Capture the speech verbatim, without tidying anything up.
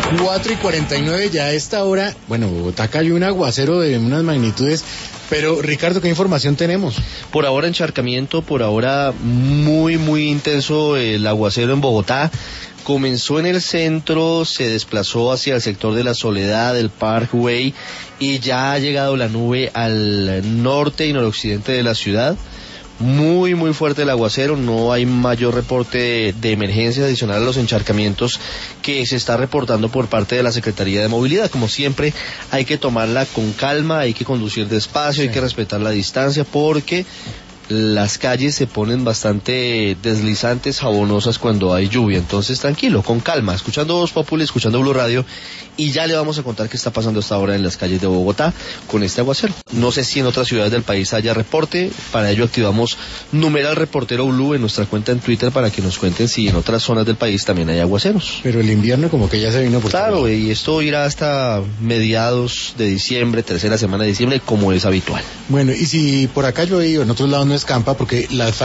cuatro y cuarenta y nueve, ya a esta hora, bueno, Bogotá cayó un aguacero de unas magnitudes, pero Ricardo, ¿qué información tenemos? Por ahora encharcamiento, por ahora muy muy intenso el aguacero en Bogotá. Comenzó en el centro, se desplazó hacia el sector de la Soledad, del Parkway, y ya ha llegado la nube al norte y noroccidente de la ciudad. Muy muy fuerte el aguacero, no hay mayor reporte de emergencia adicional a los encharcamientos que se está reportando por parte de la Secretaría de Movilidad. Como siempre, hay que tomarla con calma, hay que conducir despacio, sí. Hay que respetar la distancia, porque las calles se ponen bastante deslizantes, jabonosas cuando hay lluvia. Entonces tranquilo, con calma, escuchando Voz Populi, escuchando Blue Radio, y ya le vamos a contar qué está pasando hasta ahora en las calles de Bogotá con este aguacero. No sé si en otras ciudades del país haya reporte, para ello activamos numeral reportero Blue en nuestra cuenta en Twitter para que nos cuenten si en otras zonas del país también hay aguaceros. Pero el invierno como que ya se vino por Claro, todo. Y esto irá hasta mediados de diciembre, tercera semana de diciembre, como es habitual. Bueno, y si por acá llueve, en otros lados no escampa, porque las